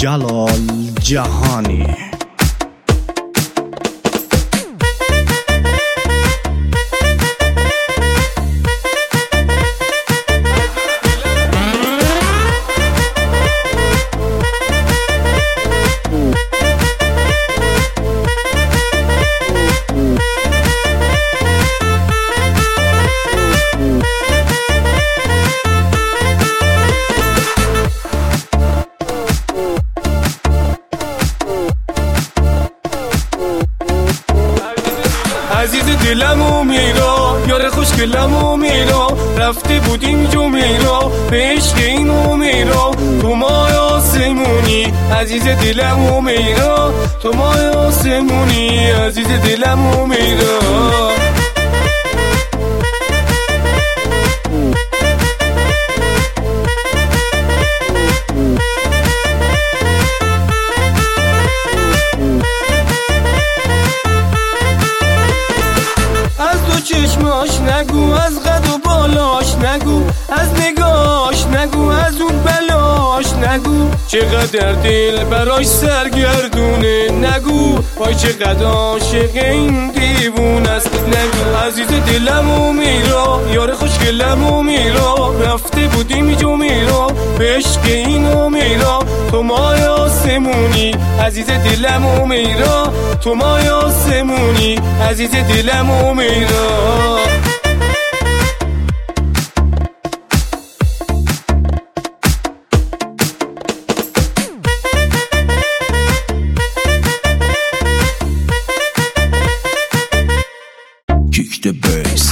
جلال جهانی. عزیز دلمو میرا، یار خوشگلمو میرا، رفته بودیم جو میرا، به عشق اینو میرا. تو ماه آسمونی عزیز دلمو میرا، تو ماه آسمونی عزیز دلمو میرا. چشماش نگو، از قد و بالاش نگو، از نگاش نگو، از اون بلاش نگو. چقدر دل براش سرگردونه نگو، وای چقدر عاشق این دیوونه است نگو. عزیز دلمو میرا، یار خوشگلمو میرا، رفته بودیم جو میرا، به عشق اینو میرا. تو ماه آسمونی عزیز دلمو میرا، تو ماه آسمونی عزیز دلمو میرا. Kick the bass.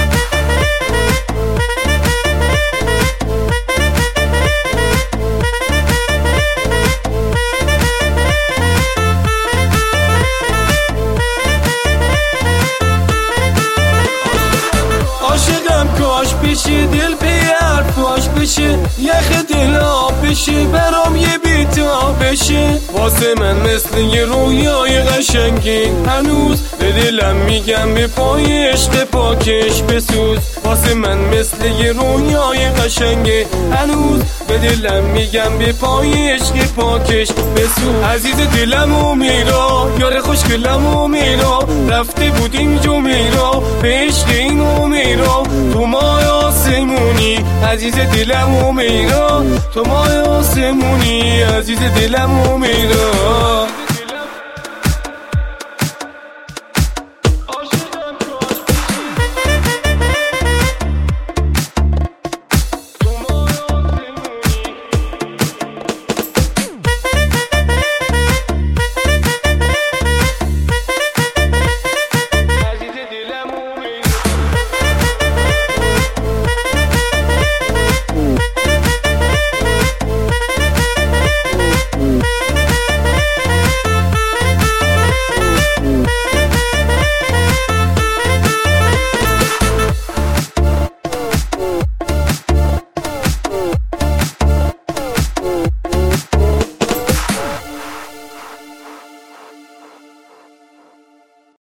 عاشقم کاش بشه، دل پی حرفاش بشه، یخ دل آب بشه، برام یه بیتاب بشه. واسه من مثل یه رویای قشنگی، هنوز به دلم میگم به پای عشق پاکش بسوز. واسه من مثل یه رویای قشنگی، هنوز به دلم میگم به پای عشق پاکش بسوز. عزیز دلمو میرا، یار خوشگلمو میرا، رفته بودیم جو میرا، به عشق اینو میرا. تو ماه آسمونی عزیز دلمو میرا، تو ماه آسمونی عزیز دلمو میرا.